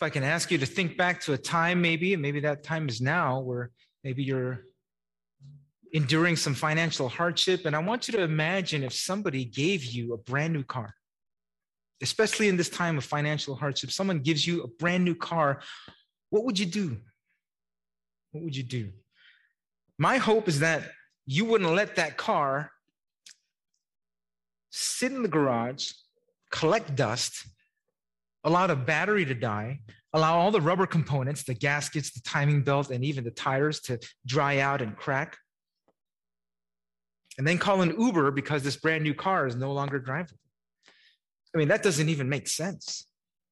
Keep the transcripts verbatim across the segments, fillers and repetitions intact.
If I can ask you to think back to a time maybe, and maybe that time is now, where maybe you're enduring some financial hardship, and I want you to imagine if somebody gave you a brand new car, especially in this time of financial hardship. Someone gives you a brand new car, what would you do? What would you do? My hope is that you wouldn't let that car sit in the garage, collect dust, allow the battery to die, allow all the rubber components, the gaskets, the timing belt, and even the tires to dry out and crack, and then call an Uber because this brand new car is no longer drivable. I mean, that doesn't even make sense.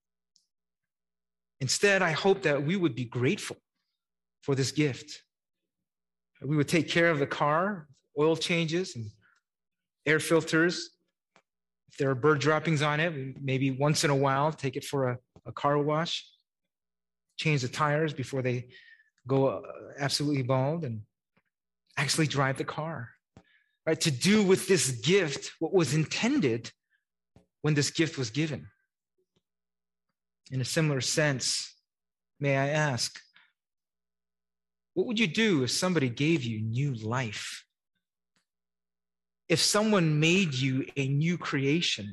Instead, I hope that we would be grateful for this gift. We would take care of the car, oil changes and air filters. If there are bird droppings on it, we maybe once in a while take it for a, a car wash, change the tires before they go uh, absolutely bald, and actually drive the car. Right? To do with this gift what was intended when this gift was given. In a similar sense, may I ask, what would you do if somebody gave you new life? If someone made you a new creation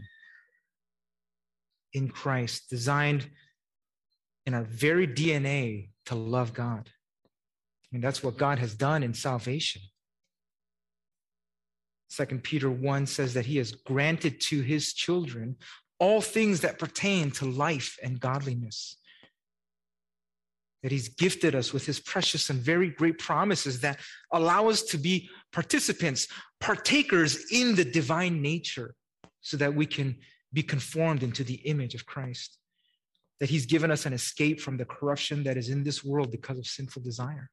in Christ, designed in our very D N A to love God? I mean, that's what God has done in salvation. Second Peter one says that he has granted to his children all things that pertain to life and godliness. That he's gifted us with his precious and very great promises that allow us to be participants, partakers in the divine nature, so that we can be conformed into the image of Christ. That he's given us an escape from the corruption that is in this world because of sinful desire.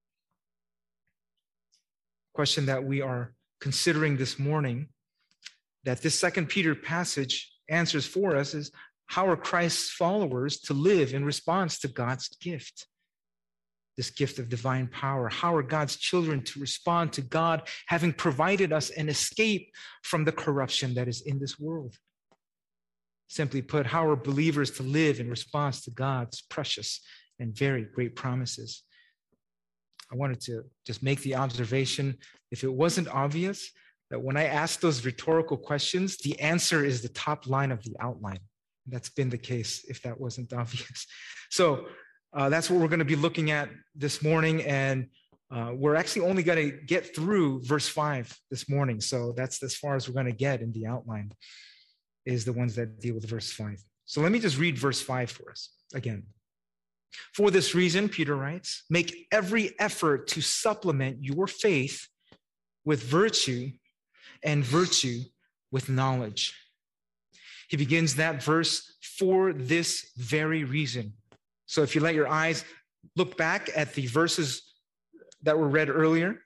Question that we are considering this morning, that this Second Peter passage answers for us, is how are Christ's followers to live in response to God's gift? This gift of divine power. How are God's children to respond to God having provided us an escape from the corruption that is in this world? Simply put, how are believers to live in response to God's precious and very great promises? I wanted to just make the observation, if it wasn't obvious, that when I ask those rhetorical questions, the answer is the top line of the outline. That's been the case, if that wasn't obvious. So uh, that's what we're going to be looking at this morning. And uh, we're actually only going to get through verse five this morning. So that's as far as we're going to get in the outline, is the ones that deal with verse five. So let me just read verse five for us again. For this reason, Peter writes, make every effort to supplement your faith with virtue, and virtue with knowledge. He begins that verse, for this very reason. So if you let your eyes look back at the verses that were read earlier,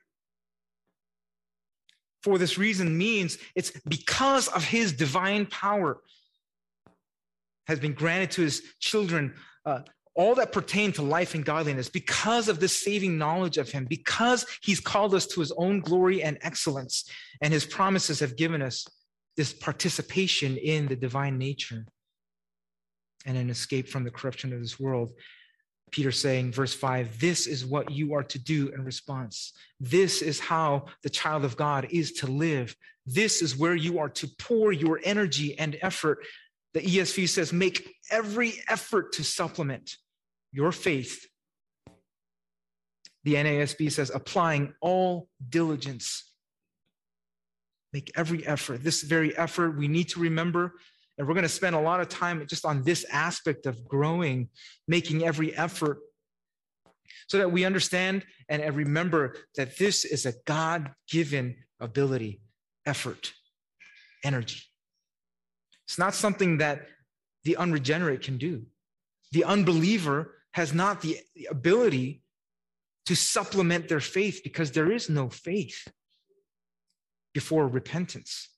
for this reason means it's because of his divine power has been granted to his children, uh, all that pertain to life and godliness, because of the saving knowledge of him, because he's called us to his own glory and excellence, and his promises have given us this participation in the divine nature and an escape from the corruption of this world. Peter saying, verse five, this is what you are to do in response. This is how the child of God is to live. This is where you are to pour your energy and effort. The E S V says, make every effort to supplement your faith. The N A S B says, applying all diligence. Make every effort. This very effort we need to remember, and we're going to spend a lot of time just on this aspect of growing, making every effort, so that we understand and remember that this is a God-given ability, effort, energy. It's not something that the unregenerate can do. The unbeliever has not the ability to supplement their faith, because there is no faith before repentance.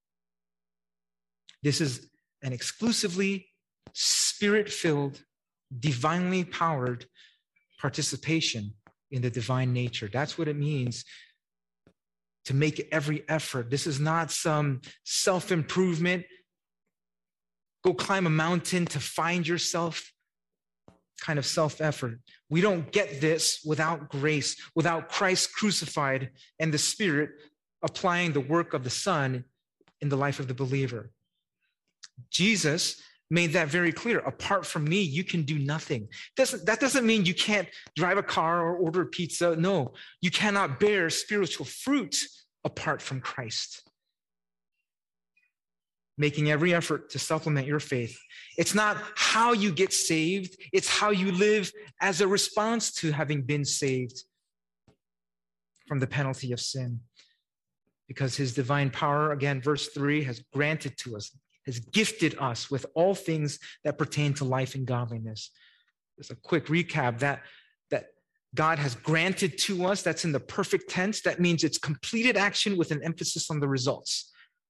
This is an exclusively spirit-filled, divinely powered participation in the divine nature. That's what it means to make every effort. This is not some self-improvement. Go climb a mountain to find yourself. kind of self-effort. We don't get this without grace, without Christ crucified and the Spirit applying the work of the Son in the life of the believer. Jesus made that very clear. Apart from me, you can do nothing. Doesn't, that doesn't mean you can't drive a car or order pizza. No, you cannot bear spiritual fruit apart from Christ. Making every effort to supplement your faith. It's not how you get saved, it's how you live as a response to having been saved from the penalty of sin. Because his divine power, again, verse three, has granted to us, has gifted us with all things that pertain to life and godliness. Just a quick recap, that, that God has granted to us, that's in the perfect tense. That means it's completed action with an emphasis on the results.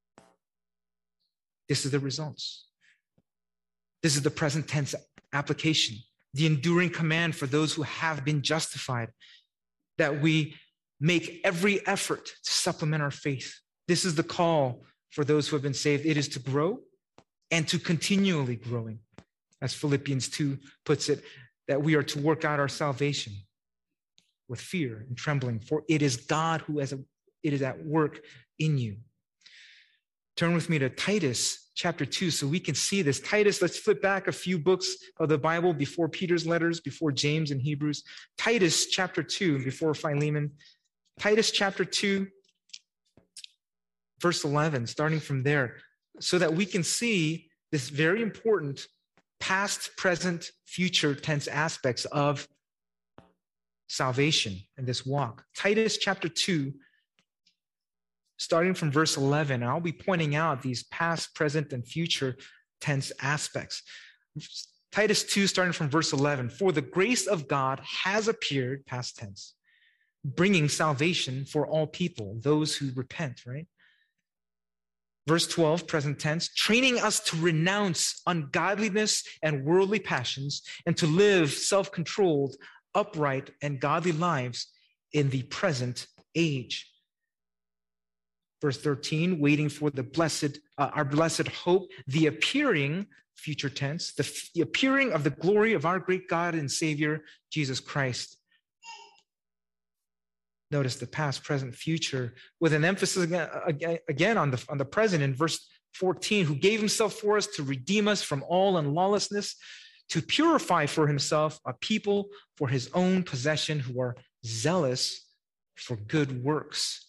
This is the results. This is the present tense application, the enduring command for those who have been justified, that we make every effort to supplement our faith. This is the call for those who have been saved. It is to grow and to continually growing. As Philippians two puts it, that we are to work out our salvation with fear and trembling, for it is God who has a, it is at work in you. Turn with me to Titus chapter two so we can see this. Titus, let's flip back a few books of the Bible before Peter's letters, before James and Hebrews. Titus chapter two, before Philemon. Titus chapter two, verse eleven, starting from there, so that we can see this very important past, present, future tense aspects of salvation and this walk. Titus chapter two, starting from verse eleven, and I'll be pointing out these past, present, and future tense aspects. Titus two, starting from verse eleven, for the grace of God has appeared, past tense, bringing salvation for all people, those who repent, right? Verse twelve, present tense, training us to renounce ungodliness and worldly passions and to live self-controlled, upright, and godly lives in the present age. Verse thirteen, waiting for the blessed, uh, our blessed hope, the appearing, future tense, the, the appearing of the glory of our great God and Savior, Jesus Christ. Notice the past, present, future, with an emphasis again, again on the, on the present in verse fourteen, who gave himself for us to redeem us from all unlawlessness, to purify for himself a people for his own possession who are zealous for good works.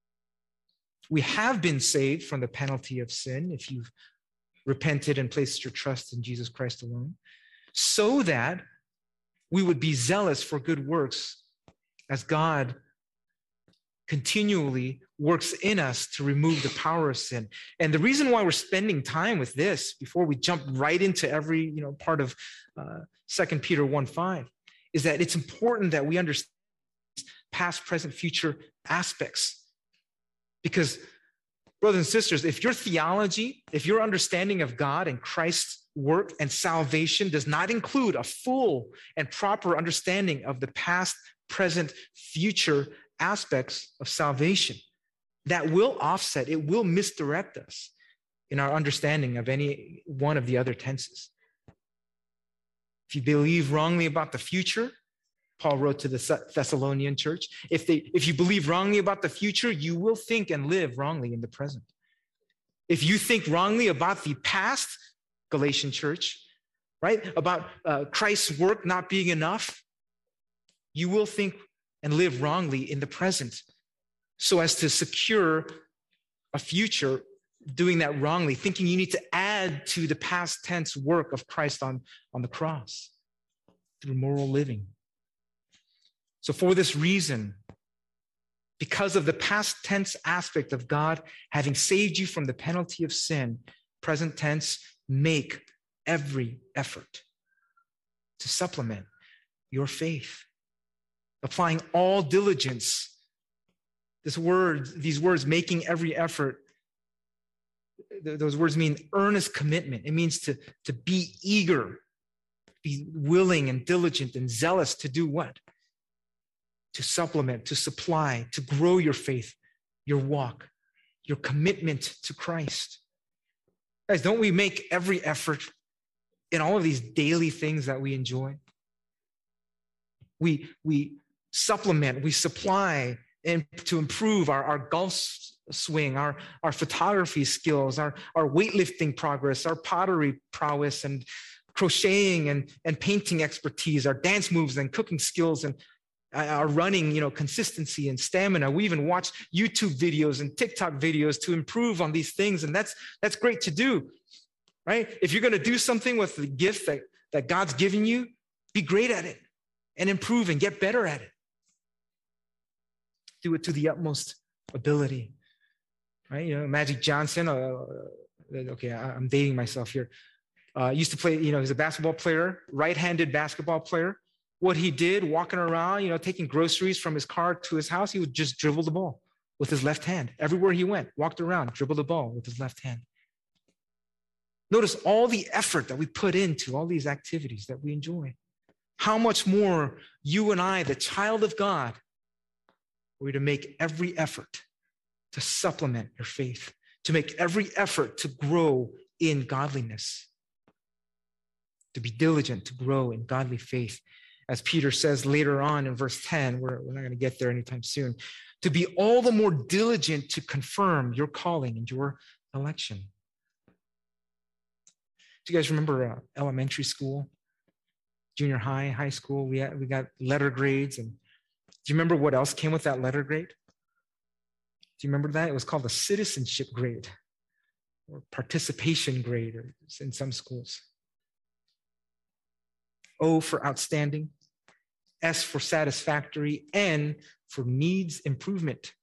We have been saved from the penalty of sin if you've repented and placed your trust in Jesus Christ alone, so that we would be zealous for good works as God continually works in us to remove the power of sin. And the reason why we're spending time with this before we jump right into every you know part of uh, Second Peter one five is that it's important that we understand past, present, future aspects. Because, brothers and sisters, if your theology, if your understanding of God and Christ's work and salvation does not include a full and proper understanding of the past, present, future aspects of salvation, that will offset, it will misdirect us in our understanding of any one of the other tenses. If you believe wrongly about the future, Paul wrote to the Thessalonian church, if they, if you believe wrongly about the future, you will think and live wrongly in the present. If you think wrongly about the past, Galatian church, right, about uh, Christ's work not being enough, you will think and live wrongly in the present so as to secure a future doing that wrongly, thinking you need to add to the past tense work of Christ on, on the cross through moral living. So for this reason, because of the past tense aspect of God having saved you from the penalty of sin, present tense, make every effort to supplement your faith, applying all diligence. This word, these words, making every effort, th- those words mean earnest commitment. It means to, to be eager, be willing and diligent and zealous to do what? To supplement, to supply, to grow your faith, your walk, your commitment to Christ. Guys, don't we make every effort in all of these daily things that we enjoy? We, we supplement, we supply and to improve our, our golf swing, our, our photography skills, our, our weightlifting progress, our pottery prowess, and crocheting and, and painting expertise, our dance moves and cooking skills, and our running, you know, consistency and stamina. We even watch YouTube videos and TikTok videos to improve on these things. And that's, that's great to do, right? If you're going to do something with the gift that, that God's given you, be great at it and improve and get better at it. Do it to the utmost ability, right? You know, Magic Johnson, uh, okay, I'm dating myself here. Uh, used to play, you know, he's a basketball player, right-handed basketball player. What he did, walking around, you know, taking groceries from his car to his house, he would just dribble the ball with his left hand. Everywhere he went, walked around, dribbled the ball with his left hand. Notice all the effort that we put into all these activities that we enjoy. How much more you and I, the child of God, are we to make every effort to supplement your faith, to make every effort to grow in godliness, to be diligent to grow in godly faith. As Peter says later on in verse ten, we're, we're not going to get there anytime soon, to be all the more diligent to confirm your calling and your election. Do you guys remember uh, elementary school, junior high, high school? We, had, we got letter grades. And do you remember what else came with that letter grade? Do you remember that? It was called the citizenship grade or participation grade in some schools. O for outstanding, S for satisfactory, N for needs improvement.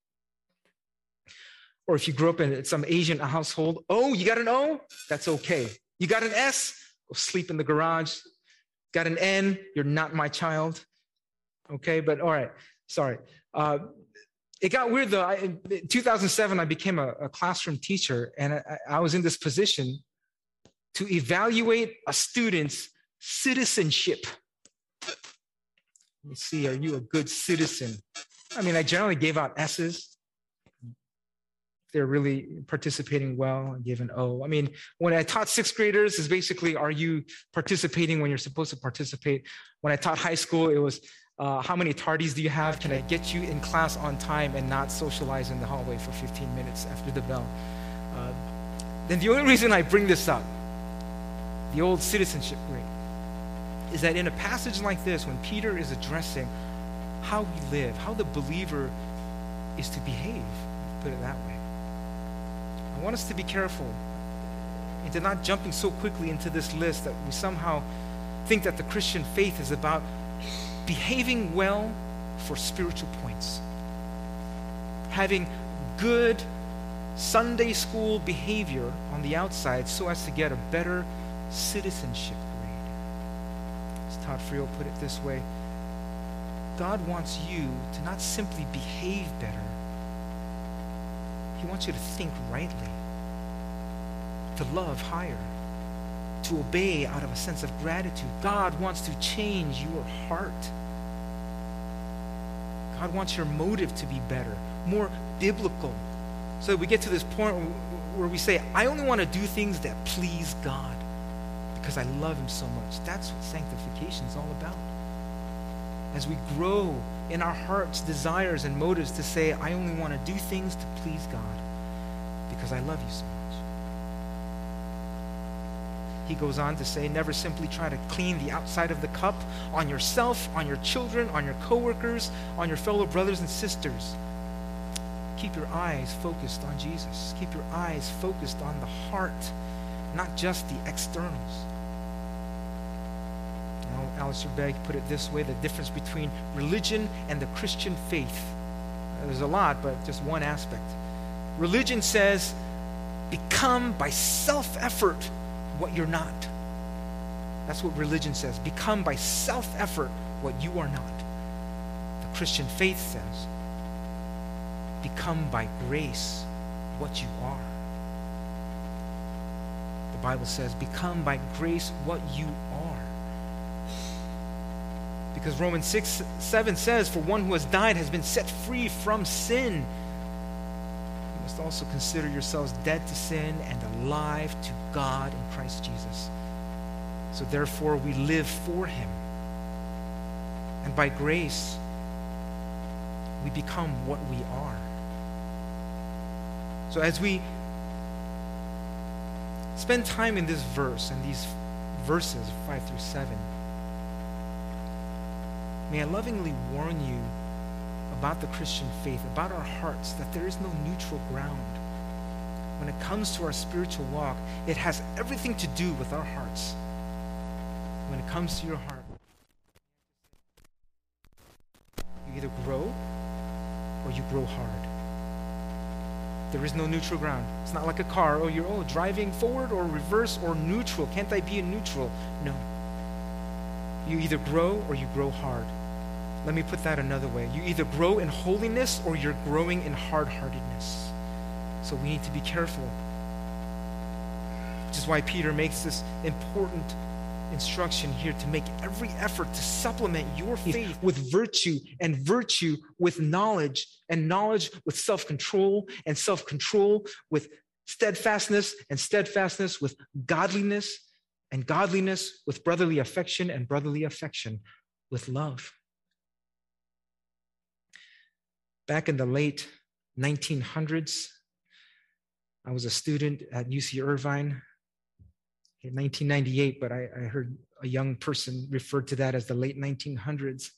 Or if you grew up in some Asian household, oh, you got an O? That's okay. You got an S? Go sleep in the garage. Got an N? You're not my child. Okay, but all right, sorry. Uh, it got weird though. I, in two thousand seven, I became a, a classroom teacher, and I, I was in this position to evaluate a student's citizenship. Let me see, are you a good citizen? I mean, I generally gave out S's. If they're really participating well, I gave an O. I mean, when I taught sixth graders, it's basically, are you participating when you're supposed to participate? When I taught high school, it was, uh, how many tardies do you have? Can I get you in class on time and not socialize in the hallway for fifteen minutes after the bell? Uh, then the only reason I bring this up, the old citizenship grade, is that in a passage like this, when Peter is addressing how we live, how the believer is to behave, put it that way, I want us to be careful into not jumping so quickly into this list that we somehow think that the Christian faith is about behaving well for spiritual points, having good Sunday school behavior on the outside so as to get a better citizenship. Todd Friel put it this way: God wants you to not simply behave better, He wants you to think rightly, to love higher, to obey out of a sense of gratitude. God wants to change your heart. God wants your motive to be better, more biblical. So we get to this point where we say, I only want to do things that please God, because I love Him so much. That's what sanctification is all about. As we grow in our hearts, desires, and motives to say, I only want to do things to please God because I love you so much. He goes on to say, never simply try to clean the outside of the cup on yourself, on your children, on your coworkers, on your fellow brothers and sisters. Keep your eyes focused on Jesus. Keep your eyes focused on the heart, not just the externals. You know, Alistair Begg put it this way: the difference between religion and the Christian faith. There's a lot, but just one aspect. Religion says, become by self-effort what you're not. That's what religion says. Become by self-effort what you are not. The Christian faith says, become by grace what you are. The Bible says, become by grace what you are. Because Romans six, seven says, for one who has died has been set free from sin. You must also consider yourselves dead to sin and alive to God in Christ Jesus. So therefore we live for Him. And by grace, we become what we are. So as we spend time in this verse and these verses, five through seven, may I lovingly warn you about the Christian faith, about our hearts, that there is no neutral ground. When it comes to our spiritual walk, it has everything to do with our hearts. When it comes to your heart, you either grow or you grow hard. There is no neutral ground. It's not like a car. Oh, you're oh, driving forward or reverse or neutral. Can't I be in neutral? No. You either grow or you grow hard. Let me put that another way. You either grow in holiness or you're growing in hard-heartedness. So we need to be careful. Which is why Peter makes this important instruction here to make every effort to supplement your faith with virtue, and virtue with knowledge, and knowledge with self-control, and self-control with steadfastness, and steadfastness with godliness, and godliness with brotherly affection, and brotherly affection with love. Back in the late nineteen hundreds, I was a student at U C Irvine in nineteen ninety-eight, but I, I heard a young person refer to that as the late nineteen hundreds.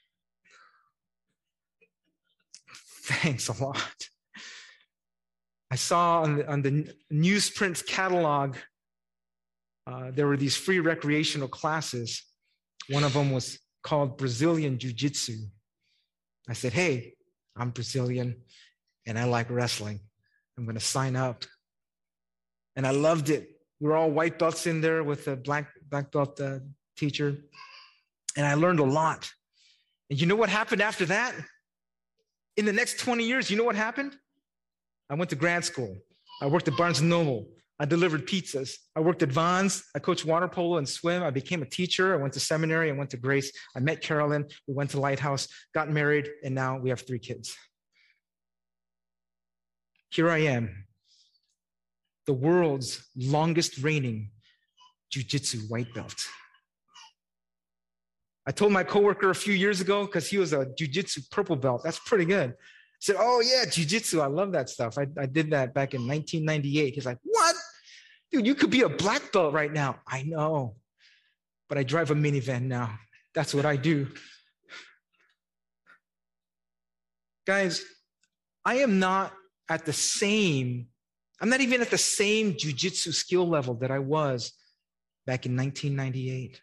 Thanks a lot. I saw on the, on the newsprint catalog, uh, there were these free recreational classes. One of them was called Brazilian Jiu-Jitsu. I said, hey, I'm Brazilian and I like wrestling. I'm going to sign up. And I loved it. We were all white belts in there with a black, black belt uh, teacher. And I learned a lot. And you know what happened after that? In the next twenty years, you know what happened? I went to grad school. I worked at Barnes and Noble. I delivered pizzas. I worked at Vons. I coached water polo and swim. I became a teacher. I went to seminary. I went to Grace. I met Carolyn. We went to Lighthouse, got married, and now we have three kids. Here I am, the world's longest reigning jiu-jitsu white belt. I told my coworker a few years ago, because he was a jiu-jitsu purple belt. That's pretty good. I said, oh yeah, jiu-jitsu, I love that stuff. I, I did that back in nineteen ninety-eight. He's like, what? Dude, you could be a black belt right now. I know, but I drive a minivan now. That's what I do. Guys, I am not at the same, I'm not even at the same jiu-jitsu skill level that I was back in nineteen ninety-eight.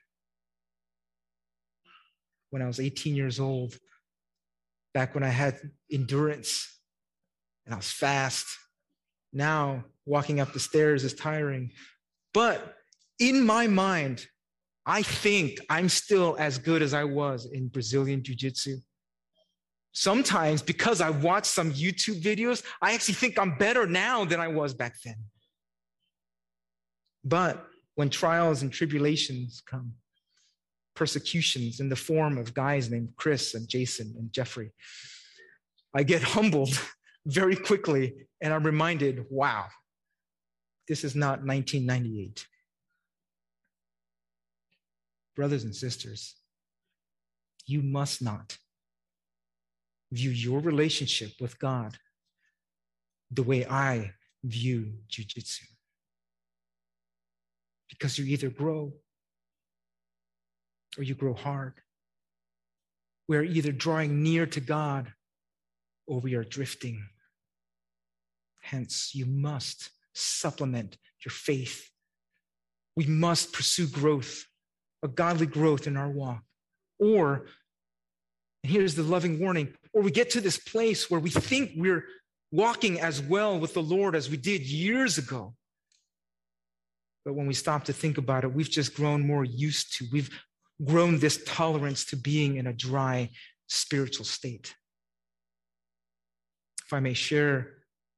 When I was eighteen years old, back when I had endurance and I was fast. Now, walking up the stairs is tiring. But in my mind, I think I'm still as good as I was in Brazilian Jiu-Jitsu. Sometimes, because I watched some YouTube videos, I actually think I'm better now than I was back then. But when trials and tribulations come, persecutions in the form of guys named Chris and Jason and Jeffrey, I get humbled very quickly, and I'm reminded, wow, this is not nineteen ninety-eight. Brothers and sisters, you must not view your relationship with God the way I view jiu-jitsu. Because you either grow or you grow hard. We are either drawing near to God or we are drifting. Hence, you must supplement your faith. We must pursue growth, a godly growth in our walk. Or, and here's the loving warning, or we get to this place where we think we're walking as well with the Lord as we did years ago. But when we stop to think about it, we've just grown more used to, we've grown this tolerance to being in a dry spiritual state. If I may share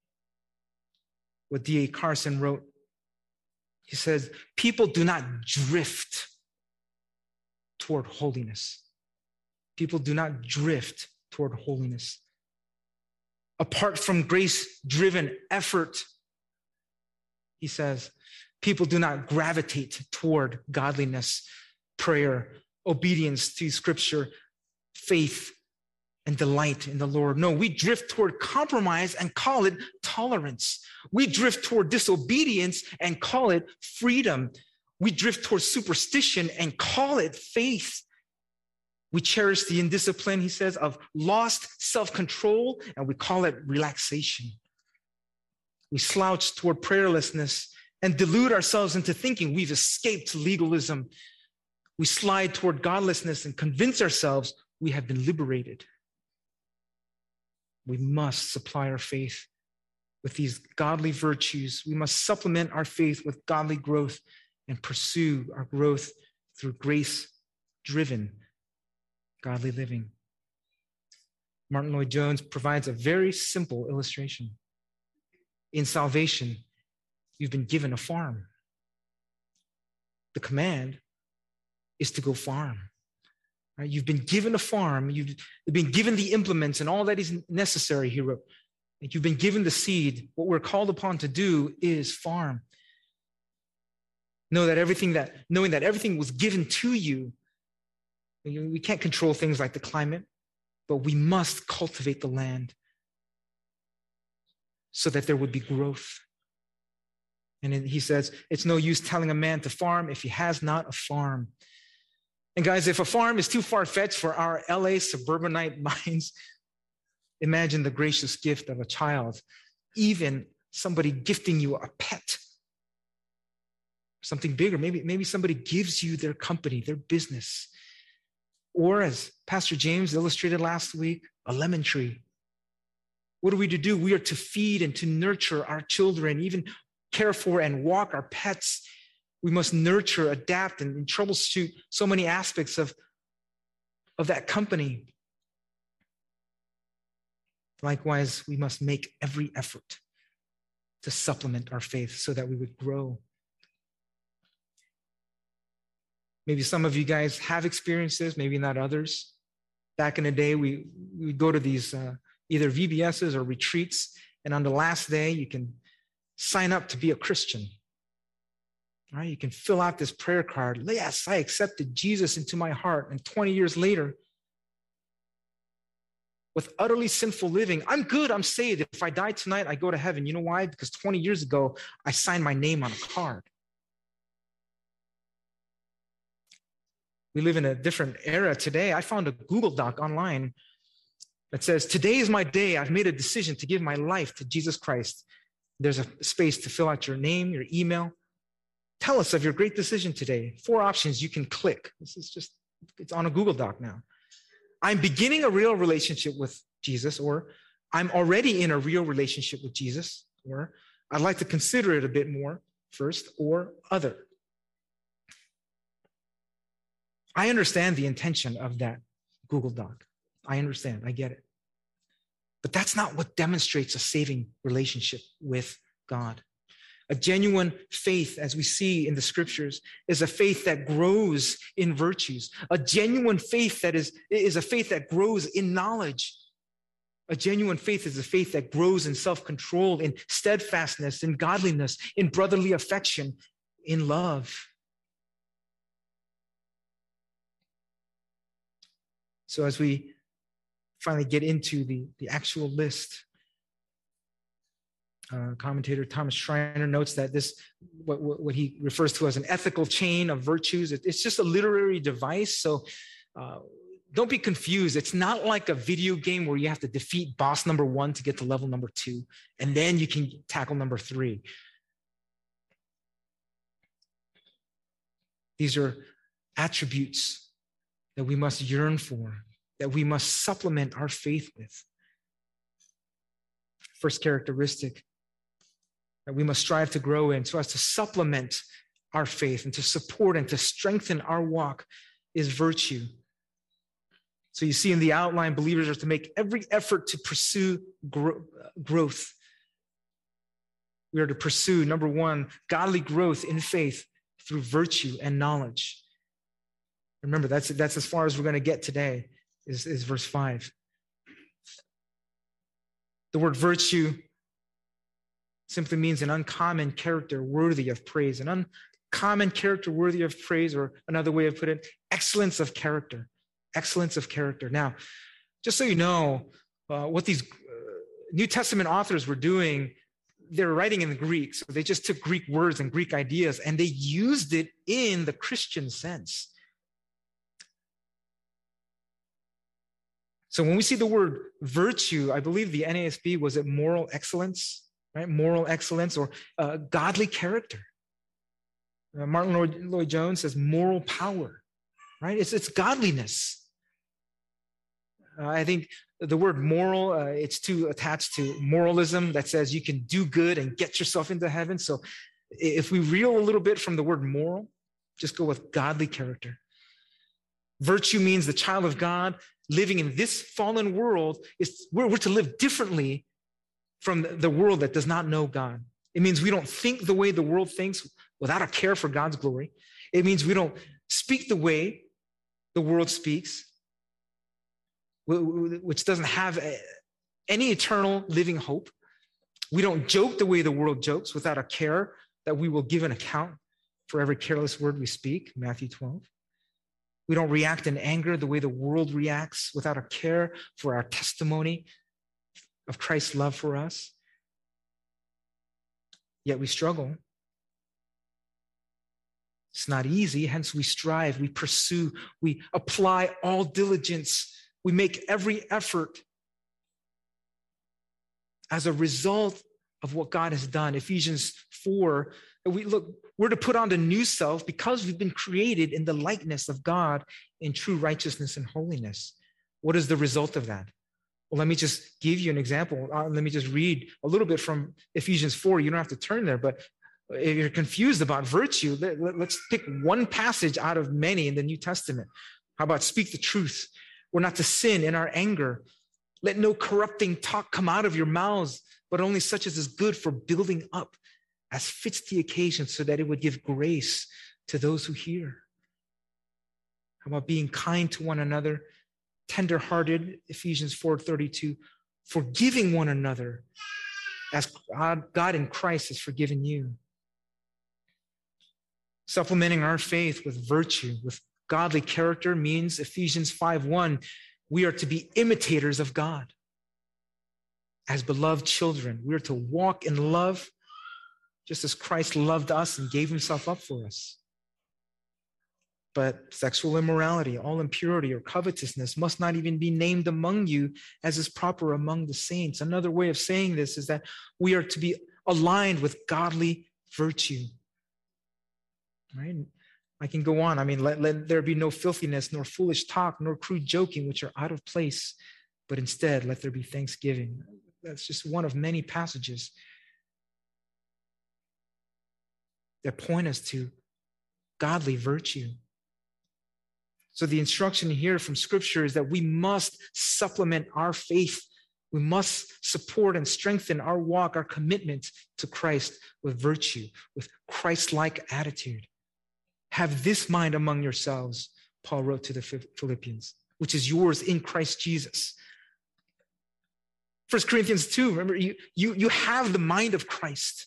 what D A Carson wrote, he says, people do not drift toward holiness. People do not drift toward holiness. Apart from grace-driven effort, he says, people do not gravitate toward godliness, prayer, obedience to Scripture, faith and delight in the Lord. No, we drift toward compromise and call it tolerance. We drift toward disobedience and call it freedom. We drift toward superstition and call it faith. We cherish the indiscipline, he says, of lost self-control, and we call it relaxation. We slouch toward prayerlessness and delude ourselves into thinking we've escaped legalism. We slide toward godlessness and convince ourselves we have been liberated. We must supply our faith with these godly virtues. We must supplement our faith with godly growth and pursue our growth through grace-driven godly living. Martin Lloyd-Jones provides a very simple illustration. In salvation, you've been given a farm. The command is to go farm. Right? You've been given a farm. You've been given the implements and all that is necessary, he wrote. You've been given the seed. What we're called upon to do is farm. Know that everything that, knowing that everything was given to you. We can't control things like the climate, but we must cultivate the land so that there would be growth. And he says, it's no use telling a man to farm if he has not a farm. And guys, if a farm is too far-fetched for our L A suburbanite minds, imagine the gracious gift of a child, even somebody gifting you a pet, something bigger. Maybe, maybe somebody gives you their company, their business. Or as Pastor James illustrated last week, a lemon tree. What are we to do? We are to feed and to nurture our children, even care for and walk our pets. We must nurture, adapt, and, and troubleshoot so many aspects of, of that company. Likewise, we must make every effort to supplement our faith so that we would grow. Maybe some of you guys have experienced this, maybe not others. Back in the day, we would go to these uh, either V B S's or retreats, and on the last day, you can sign up to be a Christian. All right? You can fill out this prayer card. Yes, I accepted Jesus into my heart, and twenty years later, with utterly sinful living, I'm good, I'm saved. If I die tonight, I go to heaven. You know why? Because twenty years ago, I signed my name on a card. We live in a different era today. I found a Google Doc online that says, today is my day. I've made a decision to give my life to Jesus Christ. There's a space to fill out your name, your email. Tell us of your great decision today. Four options you can click. This is just, it's on a Google Doc now. I'm beginning a real relationship with Jesus, or I'm already in a real relationship with Jesus, or I'd like to consider it a bit more first, or other. I understand the intention of that Google Doc. I understand, I get it. But that's not what demonstrates a saving relationship with God. A genuine faith, as we see in the scriptures, is a faith that grows in virtues. A genuine faith that is, is a faith that grows in knowledge. A genuine faith is a faith that grows in self-control, in steadfastness, in godliness, in brotherly affection, in love. So as we finally get into the, the actual list, uh, commentator Thomas Schreiner notes that this, what, what he refers to as an ethical chain of virtues, it, it's just a literary device. So uh, don't be confused. It's not like a video game where you have to defeat boss number one to get to level number two, and then you can tackle number three. These are attributes that we must yearn for, that we must supplement our faith with. First characteristic that we must strive to grow in so as to supplement our faith and to support and to strengthen our walk is virtue. So you see in the outline, believers are to make every effort to pursue gro- growth. We are to pursue, number one, godly growth in faith through virtue and knowledge. Remember, that's, that's as far as we're going to get today, is, is verse five. The word virtue simply means an uncommon character worthy of praise. An uncommon character worthy of praise, or another way of putting it, excellence of character, excellence of character. Now, just so you know, uh, what these uh, New Testament authors were doing, they're writing in the Greek. So they just took Greek words and Greek ideas and they used it in the Christian sense. So when we see the word virtue, I believe the N A S B was it moral excellence, right? Moral excellence or uh, godly character. Uh, Martin Lloyd, Lloyd Jones says moral power, right? It's, it's godliness. Uh, I think the word moral, uh, it's too attached to moralism that says you can do good and get yourself into heaven. So if we reel a little bit from the word moral, just go with godly character. Virtue means the child of God living in this fallen world is we're, we're to live differently from the world that does not know God. It means we don't think the way the world thinks without a care for God's glory. It means we don't speak the way the world speaks, which doesn't have any eternal living hope. We don't joke the way the world jokes without a care that we will give an account for every careless word we speak, Matthew twelve. We don't react in anger the way the world reacts without a care for our testimony of Christ's love for us. Yet we struggle. It's not easy, hence we strive, we pursue, we apply all diligence, we make every effort as a result of what God has done. Ephesians four, we look, we're to put on the new self because we've been created in the likeness of God in true righteousness and holiness. What is the result of that? Well, let me just give you an example. Uh, let me just read a little bit from Ephesians four. You don't have to turn there, but if you're confused about virtue, let, let, let's pick one passage out of many in the New Testament. How about speak the truth? We're not to sin in our anger. Let no corrupting talk come out of your mouths, but only such as is good for building up as fits the occasion so that it would give grace to those who hear. How about being kind to one another, tenderhearted, Ephesians four thirty-two, forgiving one another as God, God in Christ has forgiven you. Supplementing our faith with virtue, with godly character means Ephesians five one, we are to be imitators of God. As beloved children, we are to walk in love just as Christ loved us and gave himself up for us. But sexual immorality, all impurity or covetousness must not even be named among you as is proper among the saints. Another way of saying this is that we are to be aligned with godly virtue. Right? I can go on. I mean, let, let there be no filthiness, nor foolish talk, nor crude joking, which are out of place, but instead let there be thanksgiving. That's just one of many passages that point us to godly virtue. So the instruction here from Scripture is that we must supplement our faith. We must support and strengthen our walk, our commitment to Christ with virtue, with Christ-like attitude. Have this mind among yourselves, Paul wrote to the Philippians, which is yours in Christ Jesus. First Corinthians two, remember, you, you, you have the mind of Christ.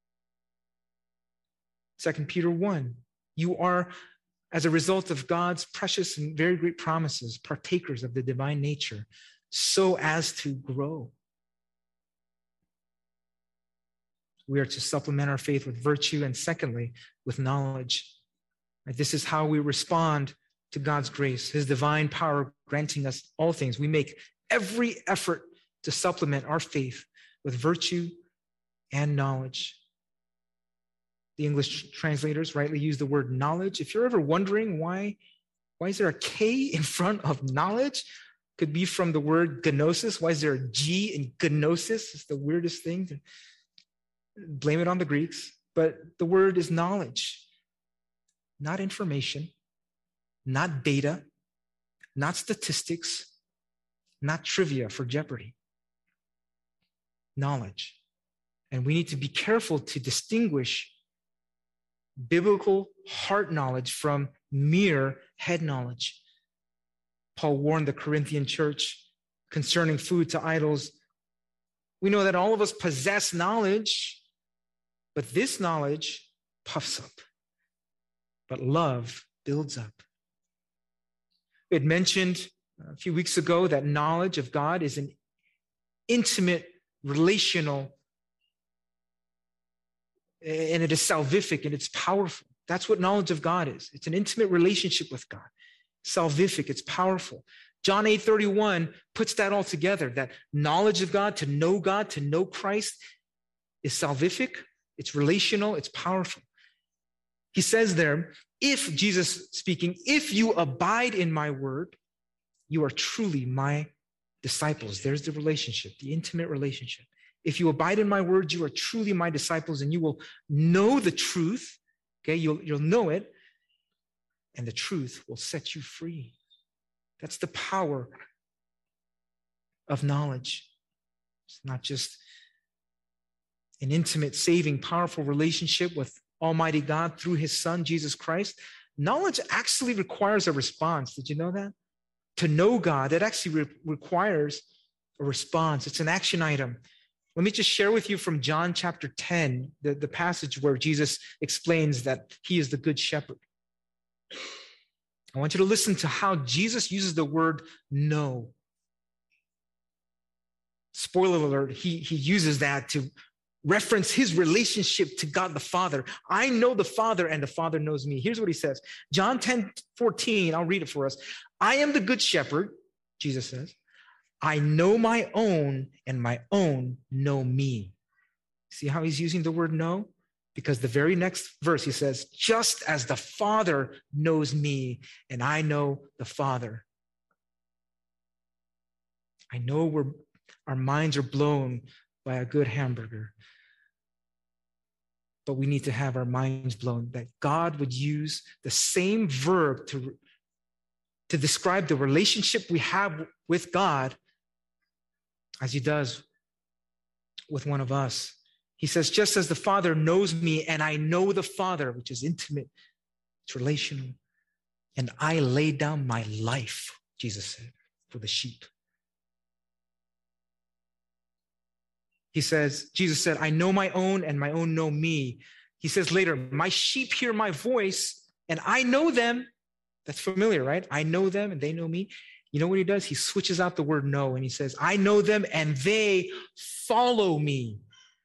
Second Peter one, you are, as a result of God's precious and very great promises, partakers of the divine nature, so as to grow. We are to supplement our faith with virtue, and secondly, with knowledge. This is how we respond to God's grace, his divine power granting us all things. We make every effort to supplement our faith with virtue and knowledge. The English translators rightly use the word knowledge. If you're ever wondering why, why is there a K in front of knowledge? Could be from the word gnosis. Why is there a G in gnosis? It's the weirdest thing. To blame it on the Greeks. But the word is knowledge, not information, not data, not statistics, not trivia for Jeopardy. Knowledge. And we need to be careful to distinguish biblical heart knowledge from mere head knowledge. Paul warned the Corinthian church concerning food to idols. We know that all of us possess knowledge, but this knowledge puffs up, but love builds up. We had mentioned a few weeks ago that knowledge of God is an intimate, relational, and it is salvific and it's powerful. That's what knowledge of God is. It's an intimate relationship with God. Salvific, it's powerful. John eight thirty-one puts that all together, that knowledge of God, to know God, to know Christ is salvific, it's relational, it's powerful. He says there, if, Jesus speaking, if you abide in my word, you are truly my disciples. There's the relationship, the intimate relationship. If you abide in my word, you are truly my disciples, and you will know the truth. Okay, you'll, you'll know it, and the truth will set you free. That's the power of knowledge. It's not just an intimate, saving, powerful relationship with Almighty God through his Son, Jesus Christ. Knowledge actually requires a response. Did you know that? To know God, it actually re- requires a response. It's an action item. Let me just share with you from John chapter ten, the, the passage where Jesus explains that he is the good shepherd. I want you to listen to how Jesus uses the word know. Spoiler alert, he, he uses that to reference his relationship to God the Father. I know the Father and the Father knows me. Here's what he says. John ten fourteen, I'll read it for us. I am the good shepherd, Jesus says. I know my own and my own know me. See how he's using the word know? Because the very next verse he says, just as the Father knows me and I know the Father. I know we're, our minds are blown by a good hamburger, but we need to have our minds blown that God would use the same verb to, to describe the relationship we have with God as he does with one of us. He says, just as the Father knows me and I know the Father, which is intimate, it's relational, and I lay down my life, Jesus said, for the sheep. He says, Jesus said, I know my own and my own know me. He says later, my sheep hear my voice and I know them. That's familiar, right? I know them and they know me. You know what he does? He switches out the word know and he says, I know them and they follow me.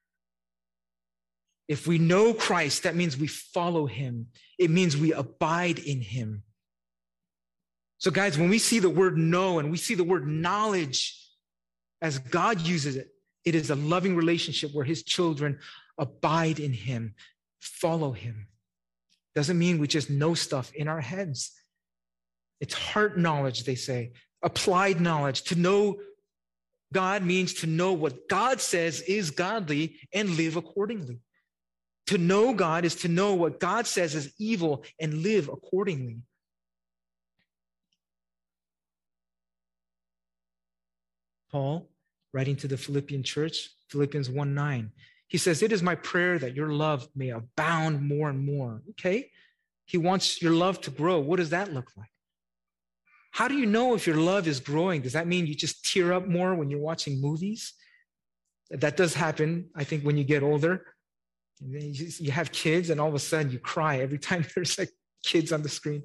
If we know Christ, that means we follow him. It means we abide in him. So guys, when we see the word know and we see the word knowledge as God uses it, it is a loving relationship where his children abide in him, follow him. Doesn't mean we just know stuff in our heads. It's heart knowledge, they say, applied knowledge. To know God means to know what God says is godly and live accordingly. To know God is to know what God says is evil and live accordingly. Paul, writing to the Philippian church, Philippians one nine, he says, it is my prayer that your love may abound more and more. Okay? He wants your love to grow. What does that look like? How do you know if your love is growing? Does that mean you just tear up more when you're watching movies? That does happen, I think, when you get older. And then you, just, you have kids and all of a sudden you cry every time there's like kids on the screen.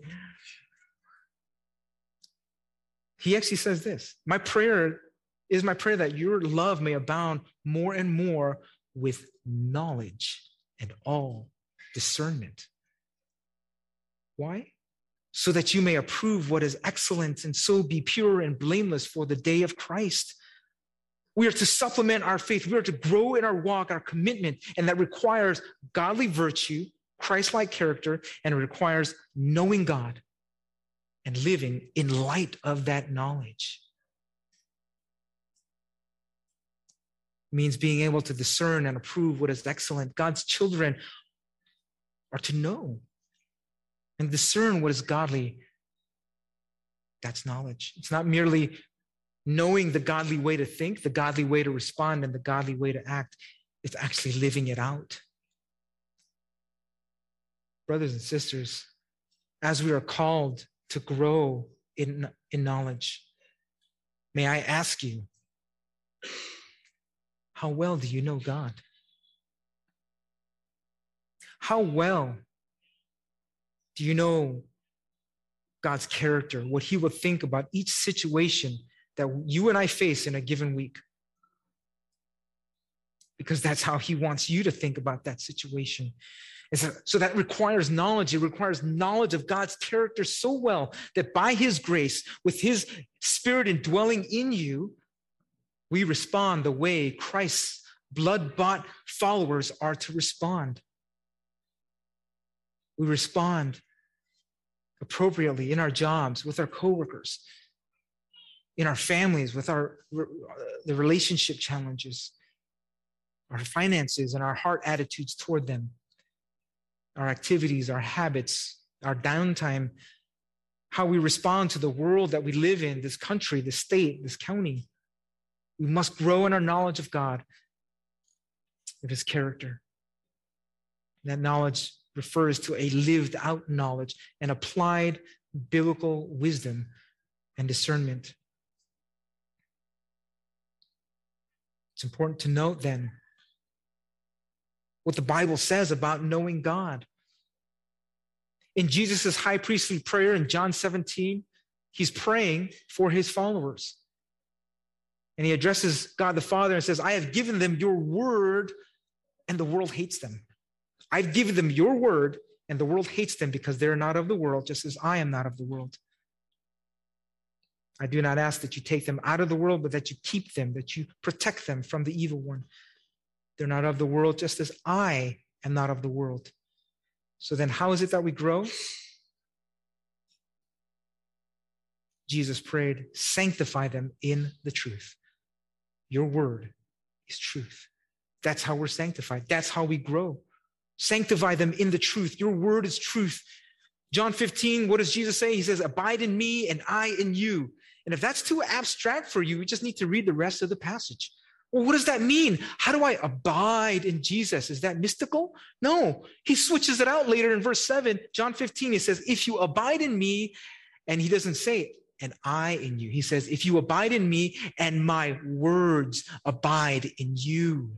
He actually says this, my prayer is my prayer that your love may abound more and more with knowledge and all discernment. Why? So that you may approve what is excellent and so be pure and blameless for the day of Christ. We are to supplement our faith. We are to grow in our walk, our commitment, and that requires godly virtue, Christ-like character, and it requires knowing God and living in light of that knowledge. It means being able to discern and approve what is excellent. God's children are to know and discern what is godly. That's knowledge. It's not merely knowing the godly way to think, the godly way to respond, and the godly way to act. It's actually living it out. Brothers and sisters, as we are called to grow in, in knowledge, may I ask you, how well do you know God? How well do you know God's character, what he will think about each situation that you and I face in a given week. Because that's how he wants you to think about that situation. And so, so that requires knowledge. It requires knowledge of God's character so well that by his grace, with his spirit indwelling in you, we respond the way Christ's blood-bought followers are to respond. We respond appropriately in our jobs, with our coworkers, in our families, with our the relationship challenges, our finances, and our heart attitudes toward them, our activities, our habits, our downtime, how we respond to the world that we live in, this country, this state, this county. We must grow in our knowledge of God, of his character. That knowledge refers to a lived out knowledge and applied biblical wisdom and discernment. It's important to note then what the Bible says about knowing God. In Jesus' high priestly prayer in John seventeen, he's praying for his followers. And he addresses God the Father and says, I have given them your word and the world hates them. I've given them your word and the world hates them because they're not of the world, just as I am not of the world. I do not ask that you take them out of the world, but that you keep them, that you protect them from the evil one. They're not of the world, just as I am not of the world. So then how is it that we grow? Jesus prayed, sanctify them in the truth. Your word is truth. That's how we're sanctified. That's how we grow. Sanctify them in the truth. Your word is truth. John fifteen, what does Jesus say? He says, abide in me and I in you. And if that's too abstract for you, we just need to read the rest of the passage. Well, what does that mean? How do I abide in Jesus? Is that mystical? No. He switches it out later in verse seven, John fifteen. He says, if you abide in me, and he doesn't say, and I in you. He says, if you abide in me and my words abide in you.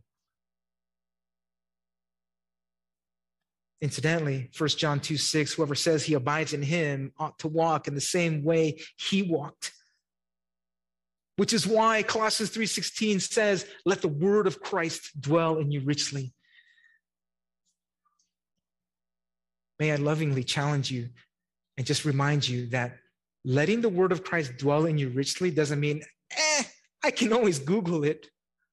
Incidentally, First John two six, whoever says he abides in him ought to walk in the same way he walked. Which is why Colossians three sixteen says, let the word of Christ dwell in you richly. May I lovingly challenge you and just remind you that letting the word of Christ dwell in you richly doesn't mean, eh, I can always Google it.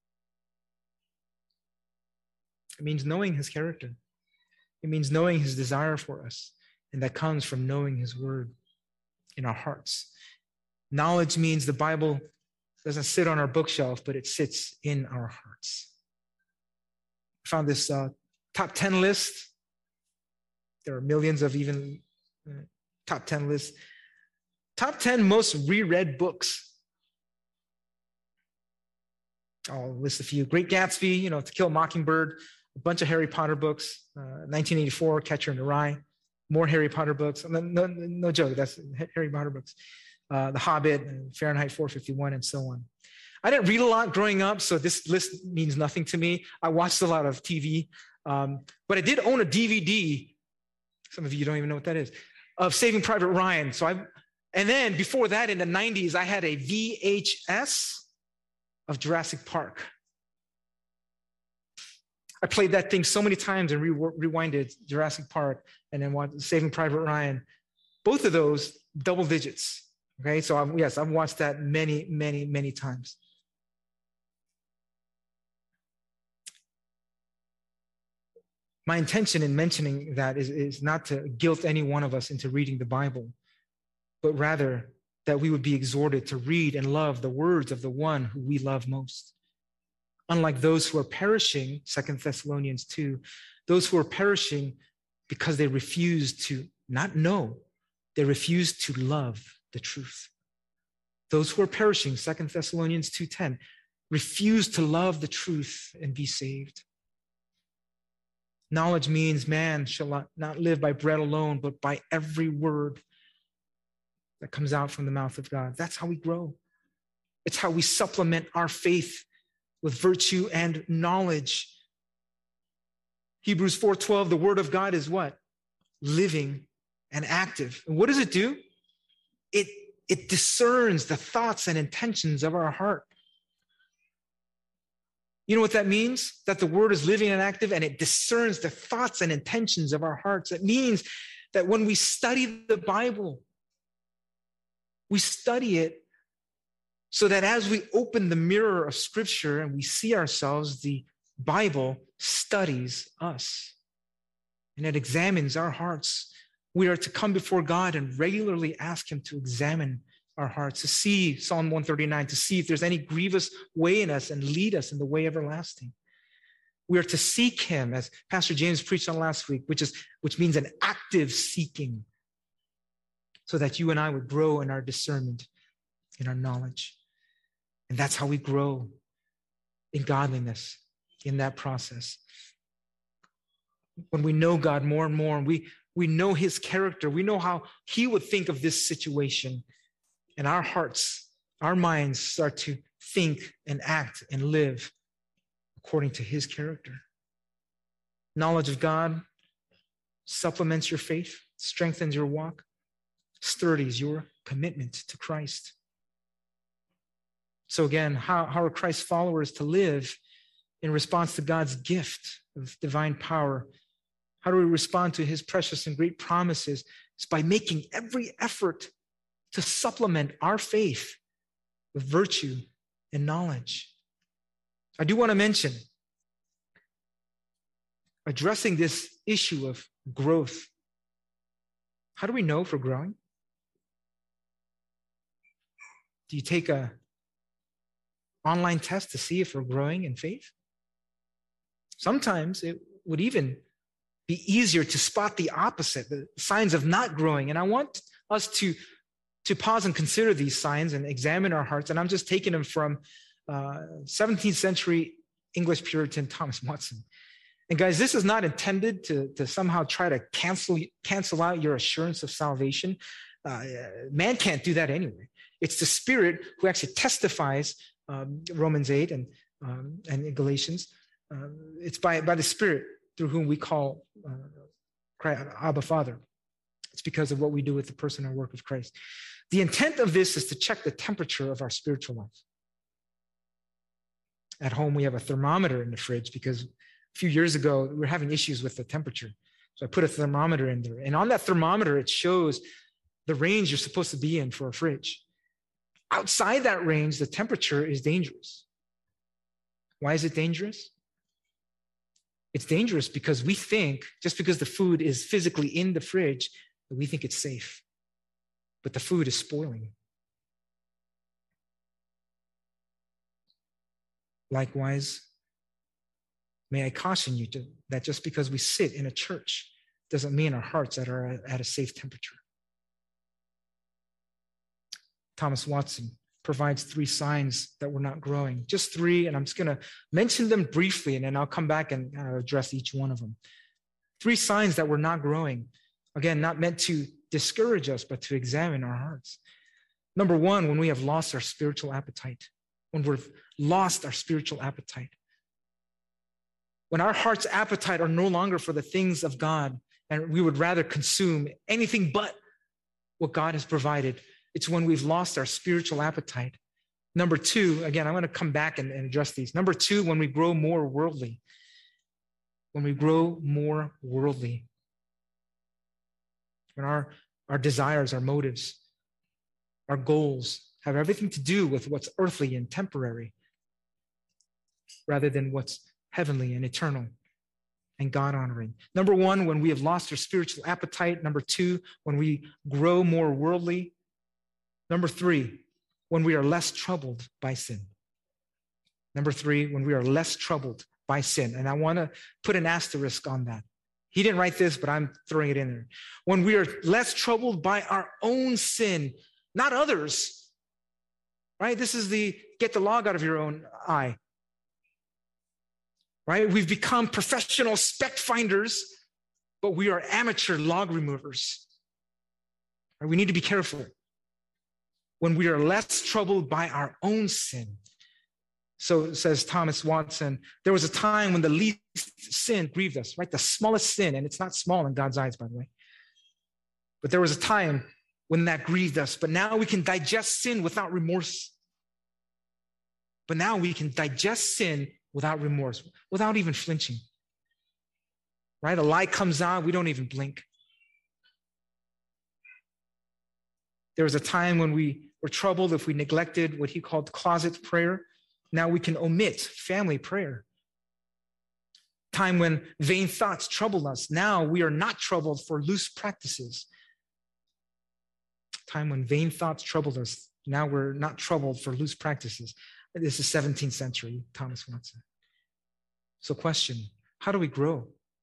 It means knowing his character. It means knowing his desire for us. And that comes from knowing his word in our hearts. Knowledge means the Bible doesn't sit on our bookshelf, but it sits in our hearts. I found this uh, top ten list. There are millions of even uh, top ten lists. Top ten most reread books. I'll list a few. Great Gatsby, you know, To Kill a Mockingbird, a bunch of Harry Potter books, uh, nineteen eighty-four, Catcher in the Rye, more Harry Potter books. No, no, no joke, that's Harry Potter books. Uh, The Hobbit, Fahrenheit four fifty-one, and so on. I didn't read a lot growing up, so this list means nothing to me. I watched a lot of T V, um, but I did own a D V D. Some of you don't even know what that is, of Saving Private Ryan. So I, and then before that, in the nineties, I had a V H S of Jurassic Park. I played that thing so many times and re- rewinded Jurassic Park and then watched Saving Private Ryan. Both of those double digits. Okay, so I've, yes, I've watched that many, many, many times. My intention in mentioning that is, is not to guilt any one of us into reading the Bible, but rather that we would be exhorted to read and love the words of the one who we love most. Unlike those who are perishing, Second Thessalonians two, those who are perishing because they refuse to not know, they refuse to love the truth. Those who are perishing, Second Thessalonians two ten, refuse to love the truth and be saved. Knowledge means man shall not live by bread alone, but by every word that comes out from the mouth of God. That's how we grow. It's how we supplement our faith with virtue and knowledge. Hebrews four twelve, the word of God is what? Living and active. And what does it do? it, it discerns the thoughts and intentions of our heart. You know what that means? That the word is living and active, and it discerns the thoughts and intentions of our hearts. It means that when we study the Bible, we study it so that as we open the mirror of Scripture and we see ourselves, the Bible studies us and it examines our hearts. We are to come before God and regularly ask Him to examine our hearts, to see Psalm one thirty-nine, to see if there's any grievous way in us and lead us in the way everlasting. We are to seek Him, as Pastor James preached on last week, which is which means an active seeking, so that you and I would grow in our discernment, in our knowledge. And that's how we grow in godliness in that process. When we know God more and more, and we, we know His character, we know how He would think of this situation, and our hearts, our minds start to think and act and live according to His character. Knowledge of God supplements your faith, strengthens your walk, sturdies your commitment to Christ. So again, how, how are Christ's followers to live in response to God's gift of divine power? How do we respond to His precious and great promises? It's by making every effort to supplement our faith with virtue and knowledge. I do want to mention, addressing this issue of growth. How do we know if we're growing? Do you take a online test to see if we're growing in faith? Sometimes it would even be easier to spot the opposite, the signs of not growing. And I want us to, to pause and consider these signs and examine our hearts. And I'm just taking them from uh, seventeenth century English Puritan Thomas Watson. And guys, this is not intended to, to somehow try to cancel, cancel out your assurance of salvation. Uh, man can't do that anyway. It's the Spirit who actually testifies, um, Romans eight and, um, and in Galatians. Uh, it's by, by the Spirit through whom we call uh, Christ, Abba Father. It's because of what we do with the person and work of Christ. The intent of this is to check the temperature of our spiritual life. At home, we have a thermometer in the fridge because a few years ago, we were having issues with the temperature. So I put a thermometer in there. And on that thermometer, it shows the range you're supposed to be in for a fridge. Outside that range, the temperature is dangerous. Why is it dangerous? It's dangerous because we think, just because the food is physically in the fridge, that we think it's safe. But the food is spoiling. Likewise, may I caution you to, that just because we sit in a church doesn't mean our hearts are at a safe temperature. Thomas Watson provides three signs that we're not growing. Just three, and I'm just going to mention them briefly, and then I'll come back and uh, address each one of them. Three signs that we're not growing. Again, not meant to discourage us, but to examine our hearts. Number one, when we have lost our spiritual appetite. When we've lost our spiritual appetite. When our heart's appetite are no longer for the things of God, and we would rather consume anything but what God has provided. It's when we've lost our spiritual appetite. Number two, again, I'm going to come back and, and address these. Number two, when we grow more worldly. When we grow more worldly. When our, our desires, our motives, our goals have everything to do with what's earthly and temporary rather than what's heavenly and eternal and God-honoring. Number one, when we have lost our spiritual appetite. Number two, when we grow more worldly. Number three, when we are less troubled by sin. Number three, when we are less troubled by sin. And I want to put an asterisk on that. He didn't write this, but I'm throwing it in there. When we are less troubled by our own sin, not others, right? This is the get the log out of your own eye, right? We've become professional speck finders, but we are amateur log removers. Right? We need to be careful. When we are less troubled by our own sin. So says Thomas Watson, there was a time when the least sin grieved us, right? The smallest sin, and it's not small in God's eyes, by the way. But there was a time when that grieved us, but now we can digest sin without remorse. But now we can digest sin without remorse, without even flinching. Right? A lie comes out, we don't even blink. There was a time when we were troubled if we neglected what he called closet prayer. Now we can omit family prayer. Time when vain thoughts troubled us. Now we are not troubled for loose practices. Time when vain thoughts troubled us. Now we're not troubled for loose practices. This is seventeenth century, Thomas Watson. So question, how do we grow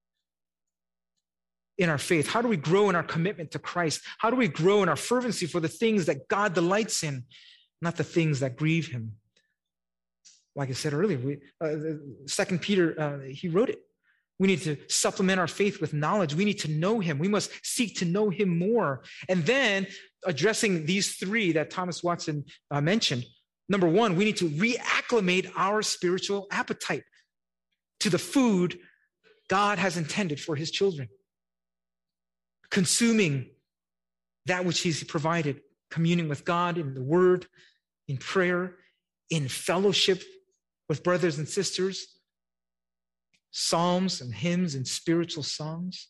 in our faith? How do we grow in our commitment to Christ? How do we grow in our fervency for the things that God delights in, not the things that grieve him? Like I said earlier, we, uh, Second Peter, uh, he wrote it. We need to supplement our faith with knowledge. We need to know him. We must seek to know him more. And then addressing these three that Thomas Watson uh, mentioned. Number one, we need to reacclimate our spiritual appetite to the food God has intended for his children. Consuming that which he's provided, communing with God in the word, in prayer, in fellowship with brothers and sisters, psalms and hymns and spiritual songs.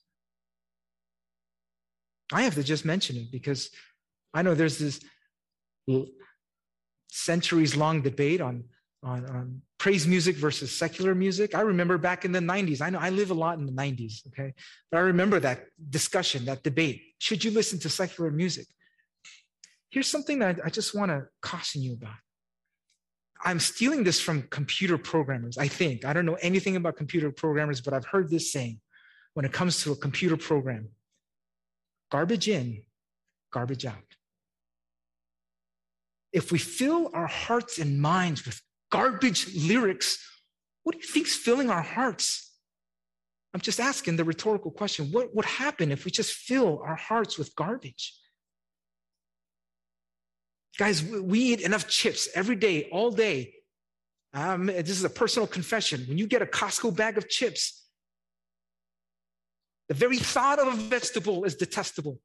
I have to just mention it because I know there's this centuries-long debate on, on, on praise music versus secular music. I remember back in the nineties. I know I live a lot in the nineties, okay? But I remember that discussion, that debate. Should you listen to secular music? Here's something that I just want to caution you about. I'm stealing this from computer programmers, I think. I don't know anything about computer programmers, but I've heard this saying when it comes to a computer program: garbage in, garbage out. If we fill our hearts and minds with garbage lyrics, what do you think's filling our hearts? I'm just asking the rhetorical question. What would happen if we just fill our hearts with garbage? Guys, we eat enough chips every day, all day. Um, this is a personal confession. When you get a Costco bag of chips, the very thought of a vegetable is detestable.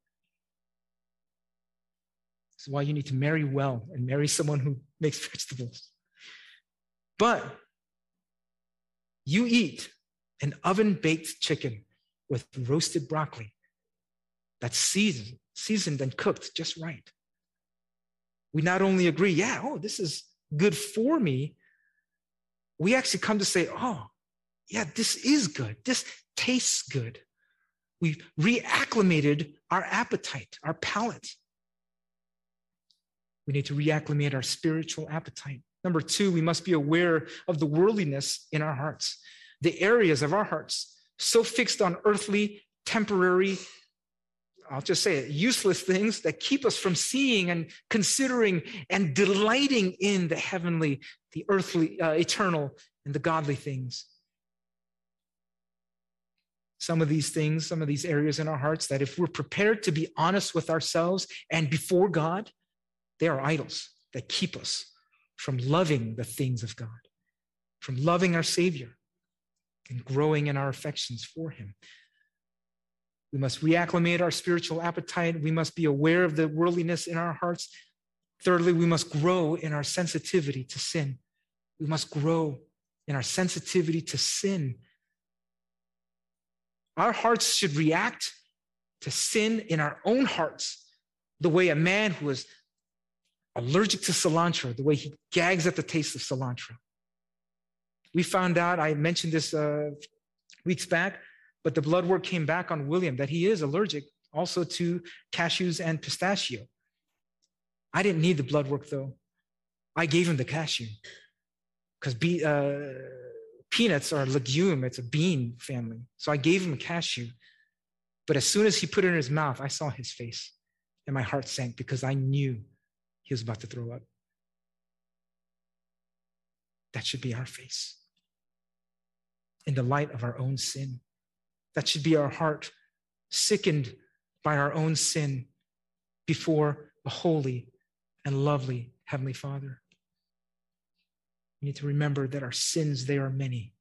This is why you need to marry well and marry someone who makes vegetables. But you eat an oven-baked chicken with roasted broccoli that's seasoned, seasoned and cooked just right. We not only agree, yeah, oh, this is good for me, we actually come to say, oh, yeah, this is good. This tastes good. We've reacclimated our appetite, our palate. We need to reacclimate our spiritual appetite. Number two, we must be aware of the worldliness in our hearts, the areas of our hearts so fixed on earthly, temporary, I'll just say it, useless things that keep us from seeing and considering and delighting in the heavenly, the earthly, uh, eternal, and the godly things. Some of these things, some of these areas in our hearts that if we're prepared to be honest with ourselves and before God, they are idols that keep us from loving the things of God, from loving our Savior and growing in our affections for him. We must reacclimate our spiritual appetite. We must be aware of the worldliness in our hearts. Thirdly, we must grow in our sensitivity to sin. We must grow in our sensitivity to sin. Our hearts should react to sin in our own hearts the way a man who is allergic to cilantro, the way he gags at the taste of cilantro. We found out, I mentioned this uh, weeks back, but the blood work came back on William that he is allergic also to cashews and pistachio. I didn't need the blood work though. I gave him the cashew because be, uh, peanuts are a legume. It's a bean family. So I gave him a cashew. But as soon as he put it in his mouth, I saw his face and my heart sank because I knew he was about to throw up. That should be our face in the light of our own sin. That should be our heart, sickened by our own sin before a holy and lovely Heavenly Father. We need to remember that our sins, they are many,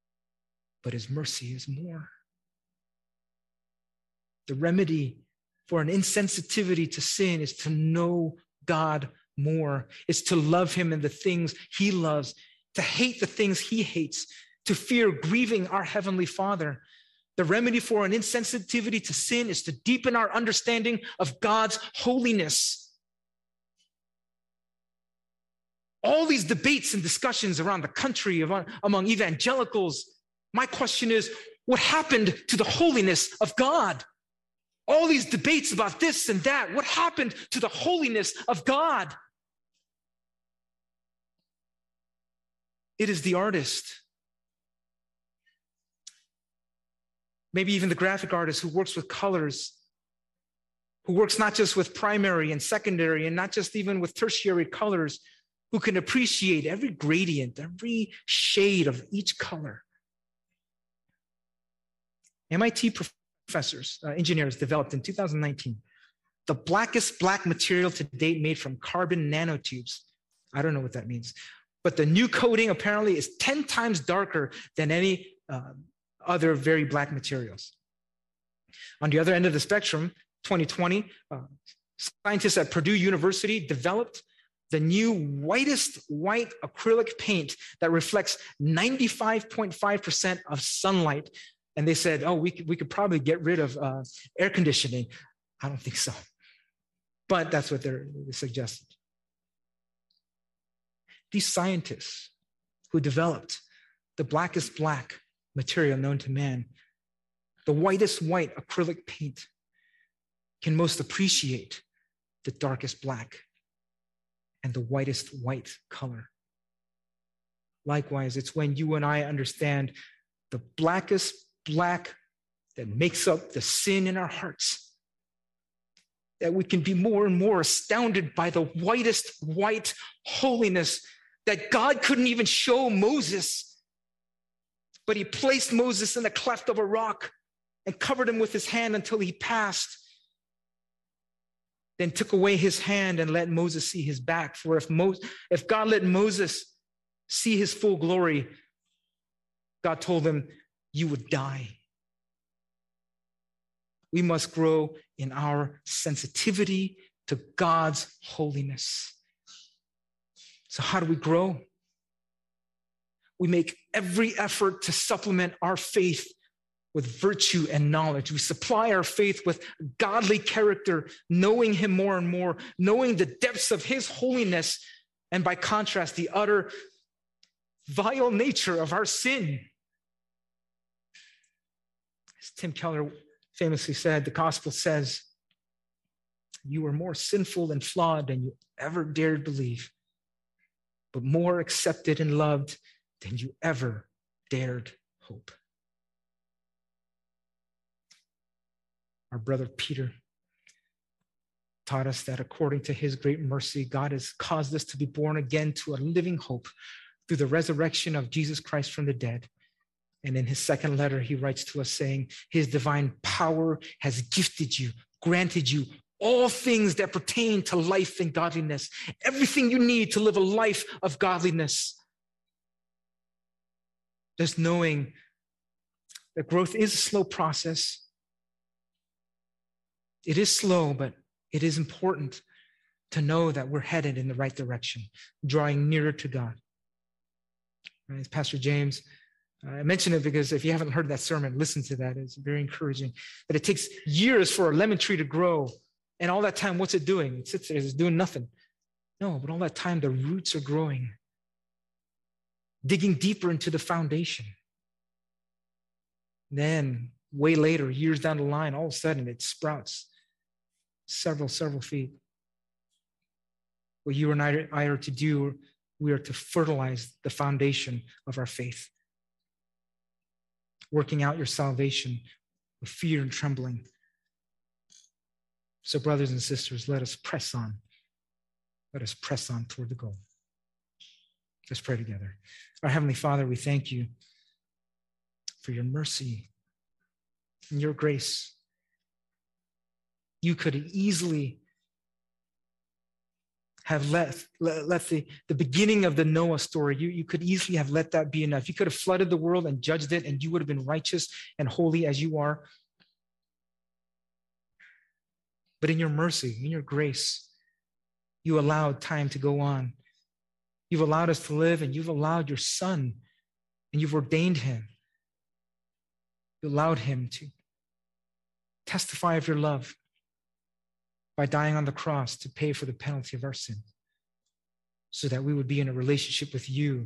but his mercy is more. The remedy for an insensitivity to sin is to know God more. It's to love him and the things he loves, to hate the things he hates, to fear grieving our Heavenly Father. The remedy for an insensitivity to sin is to deepen our understanding of God's holiness. All these debates and discussions around the country among evangelicals, my question is, what happened to the holiness of God? All these debates about this and that, what happened to the holiness of God? It is the artist, maybe even the graphic artist who works with colors, who works not just with primary and secondary and not just even with tertiary colors, who can appreciate every gradient, every shade of each color. M I T professors, uh, engineers developed in two thousand nineteen the blackest black material to date made from carbon nanotubes. I don't know what that means, but the new coating apparently is ten times darker than any uh, other very black materials. On the other end of the spectrum, twenty twenty, uh, scientists at Purdue University developed the new whitest white acrylic paint that reflects ninety-five point five percent of sunlight. And they said, oh, we could, we could probably get rid of uh, air conditioning. I don't think so. But that's what they're they suggested. These scientists who developed the blackest black material known to man, the whitest white acrylic paint, can most appreciate the darkest black and the whitest white color. Likewise, it's when you and I understand the blackest black that makes up the sin in our hearts that we can be more and more astounded by the whitest white holiness that God couldn't even show Moses, but he placed Moses in the cleft of a rock and covered him with his hand until he passed, then took away his hand and let Moses see his back. For if, Mo- if God let Moses see his full glory, God told him, you would die. We must grow in our sensitivity to God's holiness. So how do we grow? We make every effort to supplement our faith with virtue and knowledge. We supply our faith with godly character, knowing him more and more, knowing the depths of his holiness, and by contrast, the utter vile nature of our sin. As Tim Keller famously said, the gospel says, you are more sinful and flawed than you ever dared believe, but more accepted and loved than you ever dared hope. Our brother Peter taught us that according to his great mercy, God has caused us to be born again to a living hope through the resurrection of Jesus Christ from the dead. And in his second letter, he writes to us saying, his divine power has gifted you, granted you all things that pertain to life and godliness, everything you need to live a life of godliness. Just knowing that growth is a slow process. It is slow, but it is important to know that we're headed in the right direction, drawing nearer to God. As Pastor James, I mention it because if you haven't heard that sermon, listen to that. It's very encouraging. That it takes years for a lemon tree to grow. And all that time, what's it doing? It sits there, it's doing nothing. No, but all that time, the roots are growing, digging deeper into the foundation. Then, way later, years down the line, all of a sudden, it sprouts several, several feet. What you and I are to do, we are to fertilize the foundation of our faith, working out your salvation with fear and trembling. So, brothers and sisters, let us press on. Let us press on toward the goal. Let's pray together. Our Heavenly Father, we thank you for your mercy and your grace. You could easily have let, let, let the, the beginning of the Noah story, you, you could easily have let that be enough. You could have flooded the world and judged it, and you would have been righteous and holy as you are. But in your mercy, in your grace, you allowed time to go on. You've allowed us to live, and you've allowed your Son, and you've ordained him. You allowed him to testify of your love by dying on the cross to pay for the penalty of our sin, so that we would be in a relationship with you.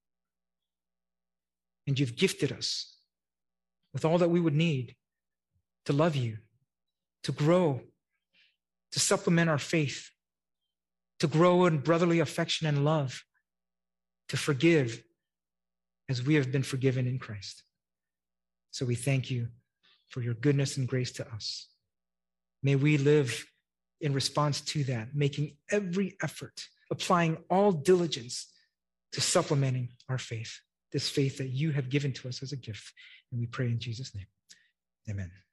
And you've gifted us with all that we would need to love you, to grow, to supplement our faith, to grow in brotherly affection and love, to forgive as we have been forgiven in Christ. So we thank you for your goodness and grace to us. May we live in response to that, making every effort, applying all diligence to supplementing our faith, this faith that you have given to us as a gift. And we pray in Jesus' name. Amen.